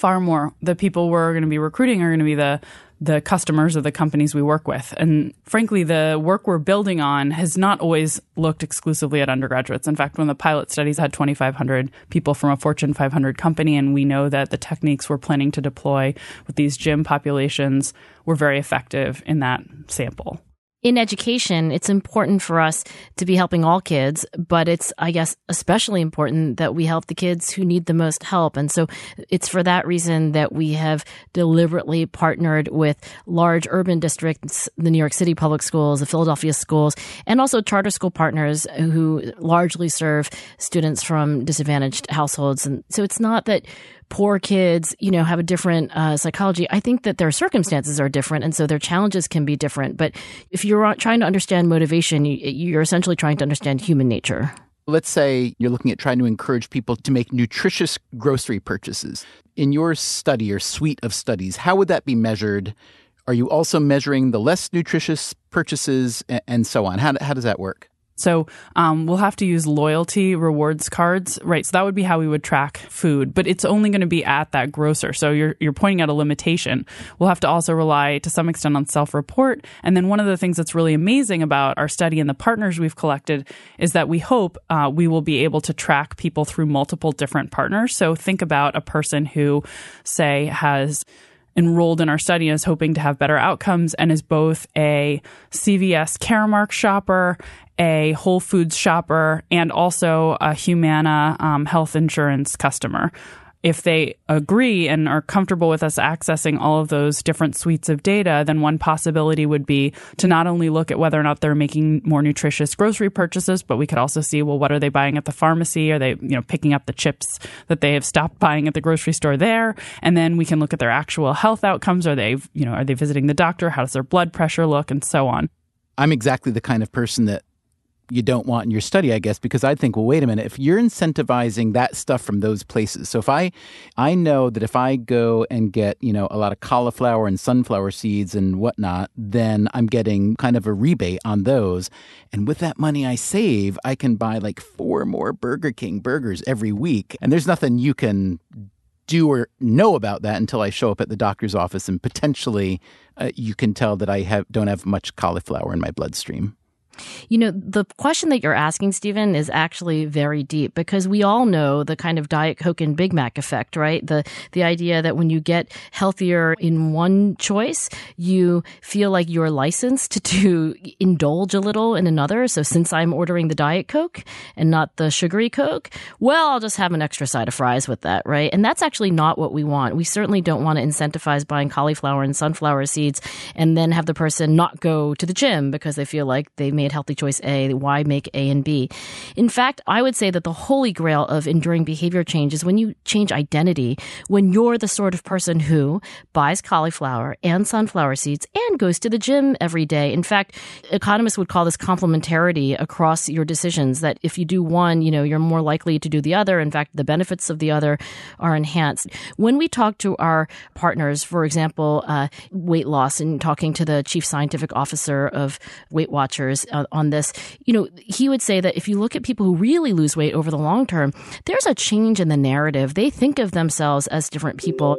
Far more. The people we're going to be recruiting are going to be the the customers of the companies we work with. And frankly, the work we're building on has not always looked exclusively at undergraduates. In fact, one of the pilot studies had twenty-five hundred people from a Fortune five hundred company, and we know that the techniques we're planning to deploy with these gym populations were very effective in that sample. In education, it's important for us to be helping all kids, but it's, I guess, especially important that we help the kids who need the most help. And so it's for that reason that we have deliberately partnered with large urban districts, the New York City public schools, the Philadelphia schools, and also charter school partners who largely serve students from disadvantaged households. And so it's not that poor kids, you know, have a different uh, psychology. I think that their circumstances are different, and so their challenges can be different. But if you're trying to understand motivation, you're essentially trying to understand human nature. Let's say you're looking at trying to encourage people to make nutritious grocery purchases. In your study or suite of studies, how would that be measured? Are you also measuring the less nutritious purchases and so on? How, how does that work? So um, we'll have to use loyalty rewards cards, right? So that would be how we would track food, but it's only going to be at that grocer. So you're you're pointing out a limitation. We'll have to also rely to some extent on self-report. And then one of the things that's really amazing about our study and the partners we've collected is that we hope uh, we will be able to track people through multiple different partners. So think about a person who, say, has enrolled in our study and is hoping to have better outcomes and is both a C V S Caremark shopper, a Whole Foods shopper, and also a Humana um, health insurance customer. If they agree and are comfortable with us accessing all of those different suites of data, then one possibility would be to not only look at whether or not they're making more nutritious grocery purchases, but we could also see, well, what are they buying at the pharmacy? Are they, you know, picking up the chips that they have stopped buying at the grocery store there? And then we can look at their actual health outcomes. Are they, you know, are they visiting the doctor? How does their blood pressure look? And so on. I'm exactly the kind of person that you don't want in your study, I guess, because I think, well, wait a minute, if you're incentivizing that stuff from those places. So if I, I know that if I go and get, you know, a lot of cauliflower and sunflower seeds and whatnot, then I'm getting kind of a rebate on those. And with that money I save, I can buy like four more Burger King burgers every week. And there's nothing you can do or know about that until I show up at the doctor's office and potentially uh, you can tell that I have don't have much cauliflower in my bloodstream. You know, the question that you're asking, Stephen, is actually very deep because we all know the kind of Diet Coke and Big Mac effect, right? The the idea that when you get healthier in one choice, you feel like you're licensed to indulge a little in another. So since I'm ordering the Diet Coke and not the sugary Coke, well, I'll just have an extra side of fries with that, right? And that's actually not what we want. We certainly don't want to incentivize buying cauliflower and sunflower seeds and then have the person not go to the gym because they feel like they made healthy choice A. Why make A and B? In fact, I would say that the holy grail of enduring behavior change is when you change identity, when you're the sort of person who buys cauliflower and sunflower seeds and goes to the gym every day. In fact, economists would call this complementarity across your decisions, that if you do one, you know, you're more likely to do the other. In fact, the benefits of the other are enhanced. When we talk to our partners, for example, uh, weight loss, and talking to the chief scientific officer of Weight Watchers uh, on this, you know, he would say that if you look at people who really lose weight over the long term, there's a change in the narrative. They think of themselves as different people.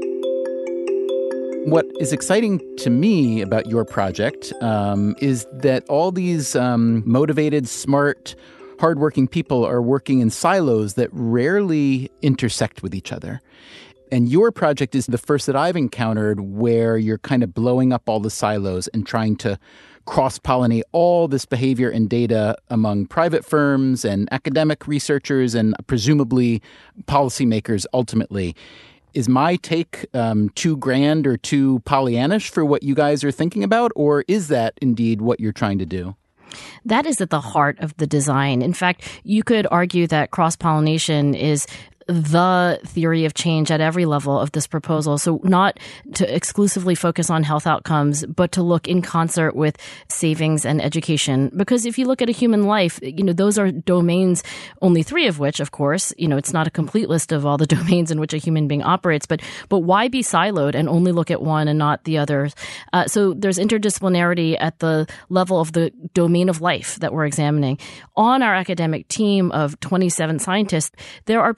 What is exciting to me about your project um, is that all these um, motivated, smart, hardworking people are working in silos that rarely intersect with each other. And your project is the first that I've encountered where you're kind of blowing up all the silos and trying to cross-pollinate all this behavior and data among private firms and academic researchers and presumably policymakers ultimately. Is my take um, too grand or too Pollyannish for what you guys are thinking about, or is that indeed what you're trying to do? That is at the heart of the design. In fact, you could argue that cross-pollination is the theory of change at every level of this proposal. So not to exclusively focus on health outcomes, but to look in concert with savings and education. Because if you look at a human life, you know, those are domains, only three of which, of course, you know, it's not a complete list of all the domains in which a human being operates, but but why be siloed and only look at one and not the others? Uh, so there's interdisciplinarity at the level of the domain of life that we're examining. On our academic team of twenty-seven scientists, there are people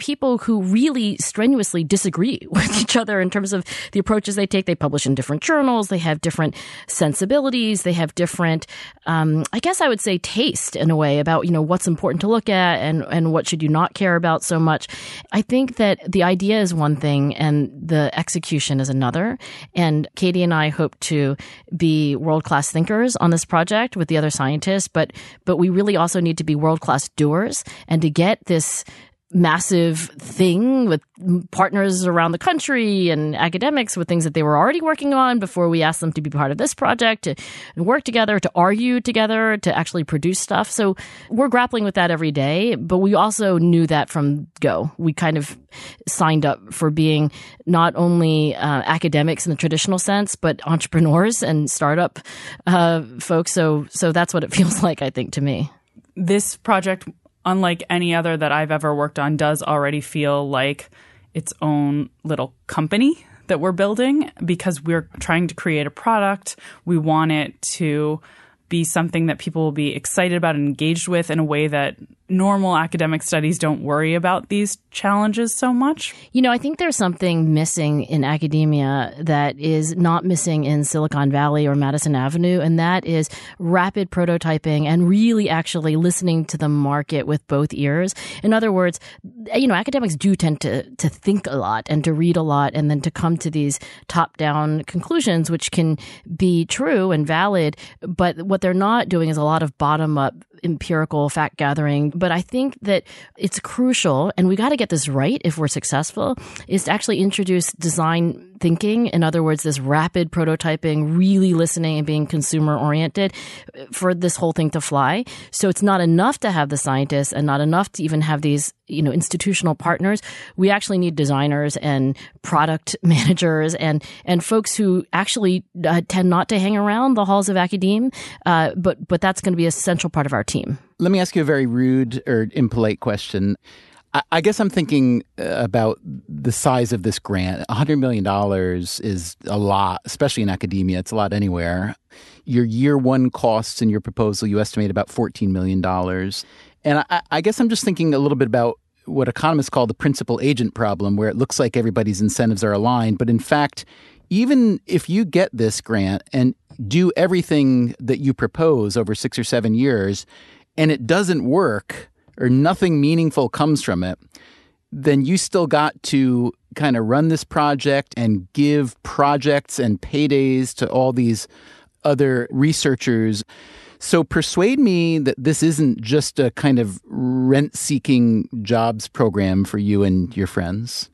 who really strenuously disagree with each other in terms of the approaches they take. They publish in different journals. They have different sensibilities. They have different, um, I guess I would say, taste in a way about, you know, what's important to look at and, and what should you not care about so much. I think that the idea is one thing and the execution is another. And Katie and I hope to be world-class thinkers on this project with the other scientists, but but we really also need to be world-class doers. And to get this massive thing with partners around the country and academics with things that they were already working on before we asked them to be part of this project, to work together, to argue together, to actually produce stuff. So we're grappling with that every day, but we also knew that from go. We kind of signed up for being not only uh, academics in the traditional sense, but entrepreneurs and startup uh, folks. So, so that's what it feels like, I think, to me. This project, unlike any other that I've ever worked on, does already feel like its own little company that we're building because we're trying to create a product. We want it to be something that people will be excited about and engaged with in a way that normal academic studies don't worry about these challenges so much. You know, I think there's something missing in academia that is not missing in Silicon Valley or Madison Avenue, and that is rapid prototyping and really actually listening to the market with both ears. In other words, you know, academics do tend to, to think a lot and to read a lot and then to come to these top-down conclusions, which can be true and valid, but what they're not doing is a lot of bottom-up empirical fact gathering. But I think that it's crucial, and we got to get this right if we're successful, is to actually introduce design thinking. In other words, this rapid prototyping, really listening and being consumer oriented for this whole thing to fly. So it's not enough to have the scientists and not enough to even have these, you know, institutional partners. We actually need designers and product managers and, and folks who actually uh, tend not to hang around the halls of academia. Uh, but, but that's going to be a central part of our team. Let me ask you a very rude or impolite question. I, I guess I'm thinking about the size of this grant. one hundred million dollars is a lot, especially in academia. It's a lot anywhere. Your year one costs in your proposal, you estimate about fourteen million dollars. And I, I guess I'm just thinking a little bit about what economists call the principal agent problem, where it looks like everybody's incentives are aligned. But in fact, even if you get this grant and do everything that you propose over six or seven years, and it doesn't work or nothing meaningful comes from it, then you still got to kind of run this project and give projects and paydays to all these other researchers. So persuade me that this isn't just a kind of rent-seeking jobs program for you and your friends.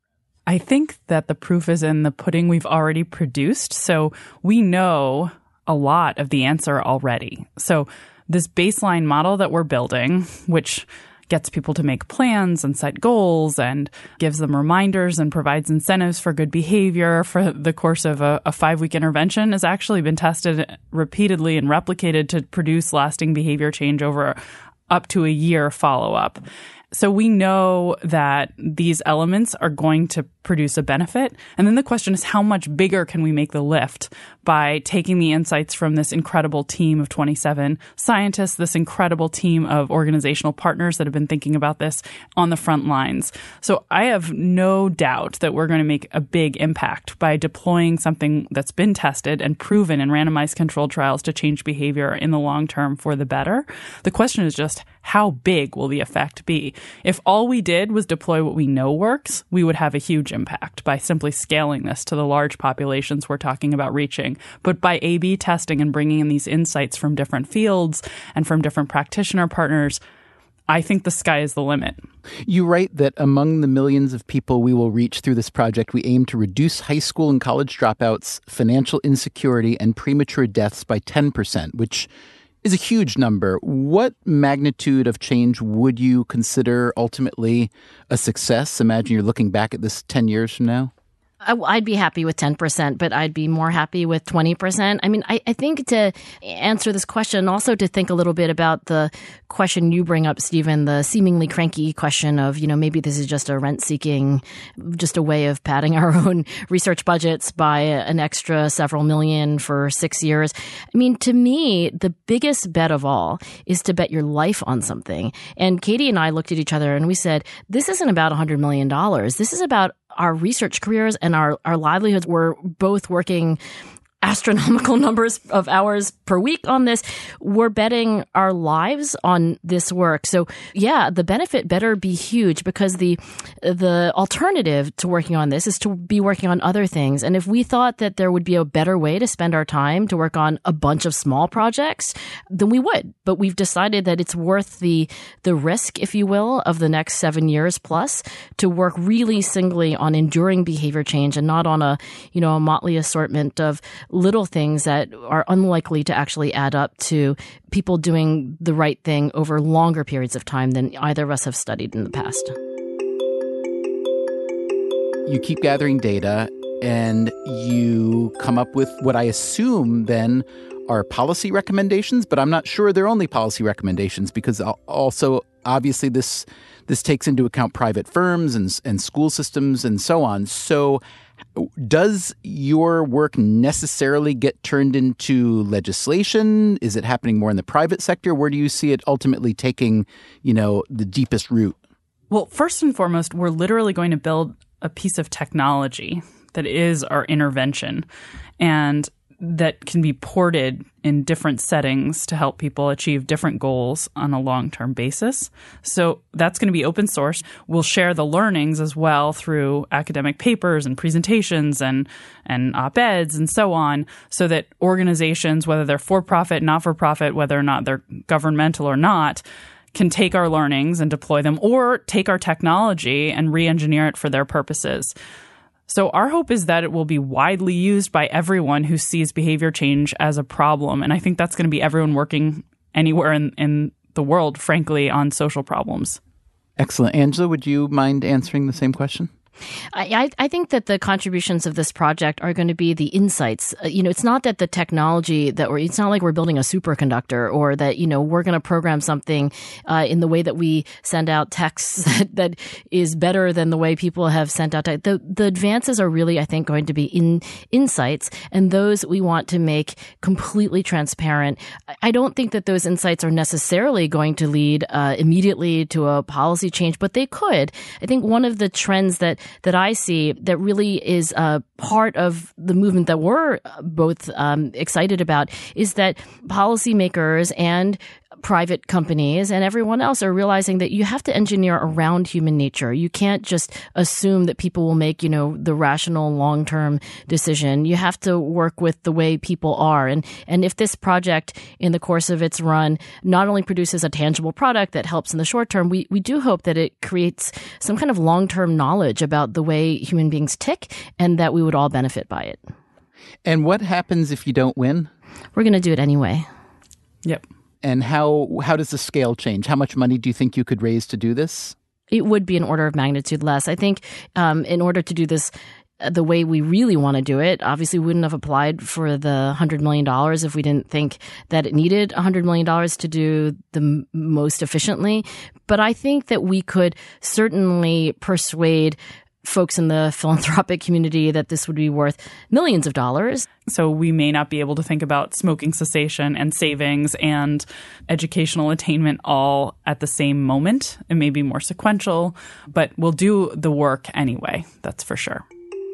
I think that the proof is in the pudding we've already produced. So we know a lot of the answer already. So this baseline model that we're building, which gets people to make plans and set goals and gives them reminders and provides incentives for good behavior for the course of a, a five-week intervention, has actually been tested repeatedly and replicated to produce lasting behavior change over up to a year follow-up. So we know that these elements are going to produce a benefit. And then the question is, how much bigger can we make the lift by taking the insights from this incredible team of twenty-seven scientists, this incredible team of organizational partners that have been thinking about this on the front lines. So I have no doubt that we're going to make a big impact by deploying something that's been tested and proven in randomized controlled trials to change behavior in the long term for the better. The question is just, how big will the effect be? If all we did was deploy what we know works, we would have a huge impact by simply scaling this to the large populations we're talking about reaching. But by A B testing and bringing in these insights from different fields and from different practitioner partners, I think the sky is the limit. You write that among the millions of people we will reach through this project, we aim to reduce high school and college dropouts, financial insecurity, and premature deaths by ten percent, which is a huge number. What magnitude of change would you consider ultimately a success? Imagine you're looking back at this ten years from now. I'd be happy with ten percent, but I'd be more happy with twenty percent. I mean, I, I think to answer this question, also to think a little bit about the question you bring up, Stephen, the seemingly cranky question of, you know, maybe this is just a rent-seeking, just a way of padding our own research budgets by an extra several million for six years. I mean, to me, the biggest bet of all is to bet your life on something. And Katie and I looked at each other and we said, this isn't about one hundred million dollars. This is about our research careers and our, our livelihoods. We're both working astronomical numbers of hours per week on this. We're betting our lives on this work. So yeah, the benefit better be huge, because the the alternative to working on this is to be working on other things. And if we thought that there would be a better way to spend our time to work on a bunch of small projects, then we would. But we've decided that it's worth the the risk, if you will, of the next seven years plus to work really singly on enduring behavior change and not on a, you know, a motley assortment of little things that are unlikely to actually add up to people doing the right thing over longer periods of time than either of us have studied in the past. You keep gathering data and you come up with what I assume then are policy recommendations, but I'm not sure they're only policy recommendations, because also obviously this this takes into account private firms and and school systems and so on. So does your work necessarily get turned into legislation? Is it happening more in the private sector? Where do you see it ultimately taking, you know, the deepest root? Well, first and foremost, we're literally going to build a piece of technology that is our intervention and that can be ported in different settings to help people achieve different goals on a long-term basis. So that's going to be open source. We'll share the learnings as well through academic papers and presentations and, and op-eds and so on, so that organizations, whether they're for-profit, not-for-profit, whether or not they're governmental or not, can take our learnings and deploy them, or take our technology and re-engineer it for their purposes. So our hope is that it will be widely used by everyone who sees behavior change as a problem. And I think that's going to be everyone working anywhere in, in the world, frankly, on social problems. Excellent. Angela, would you mind answering the same question? I, I think that the contributions of this project are going to be the insights. Uh, you know, it's not that the technology that we're, it's not like we're building a superconductor, or that, you know, we're going to program something uh, in the way that we send out texts that, that is better than the way people have sent out text. The, the advances are really, I think, going to be in insights, and those we want to make completely transparent. I don't think that those insights are necessarily going to lead uh, immediately to a policy change, but they could. I think one of the trends that that I see that really is a part of the movement that we're both um, excited about is that policymakers and private companies and everyone else are realizing that you have to engineer around human nature. You can't just assume that people will make, you know, the rational long-term decision. You have to work with the way people are. And, and if this project in the course of its run not only produces a tangible product that helps in the short term, we, we do hope that it creates some kind of long-term knowledge about the way human beings tick, and that we would all benefit by it. And what happens if you don't win? We're going to do it anyway. Yep. And how how does the scale change? How much money do you think you could raise to do this? It would be an order of magnitude less. I think um, in order to do this the way we really want to do it, obviously we wouldn't have applied for the one hundred million dollars if we didn't think that it needed one hundred million dollars to do the m- most efficiently. But I think that we could certainly persuade folks in the philanthropic community that this would be worth millions of dollars. So we may not be able to think about smoking cessation and savings and educational attainment all at the same moment. It may be more sequential, but we'll do the work anyway. That's for sure.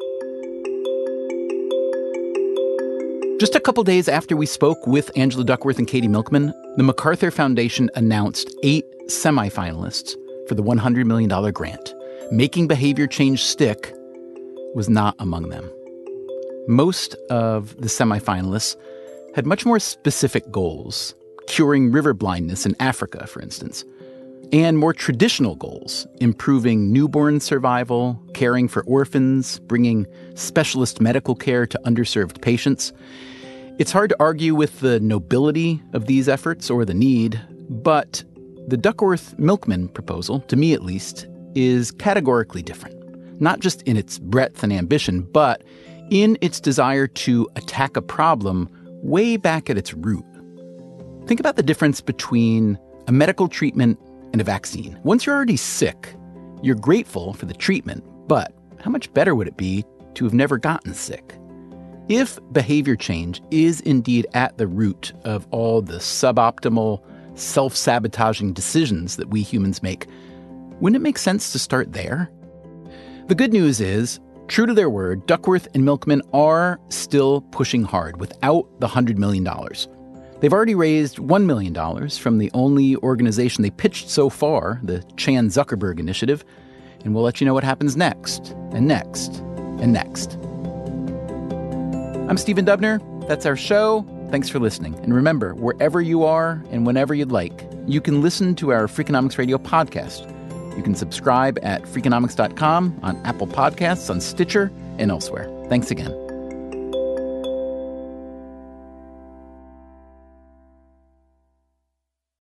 Just a couple days after we spoke with Angela Duckworth and Katie Milkman, the MacArthur Foundation announced eight semifinalists for the one hundred million dollars grant. Making behavior change stick was not among them. Most of the semifinalists had much more specific goals, curing river blindness in Africa, for instance, and more traditional goals, improving newborn survival, caring for orphans, bringing specialist medical care to underserved patients. It's hard to argue with the nobility of these efforts or the need, but the Duckworth-Milkman proposal, to me at least, is categorically different. not just in its breadth and ambition, but in its desire to attack a problem way back at its root. Think about the difference between a medical treatment and a vaccine. Once you're already sick, you're grateful for the treatment, but how much better would it be to have never gotten sick? If behavior change is indeed at the root of all the suboptimal, self-sabotaging decisions that we humans make, wouldn't it make sense to start there? The good news is, true to their word, Duckworth and Milkman are still pushing hard without the one hundred million dollars. They've already raised one million dollars from the only organization they pitched so far, the Chan Zuckerberg Initiative, and we'll let you know what happens next, and next, and next. I'm Stephen Dubner. That's our show. Thanks for listening. And remember, wherever you are and whenever you'd like, you can listen to our Freakonomics Radio podcast. You can subscribe at freakonomics dot com, on Apple Podcasts, on Stitcher, and elsewhere. Thanks again.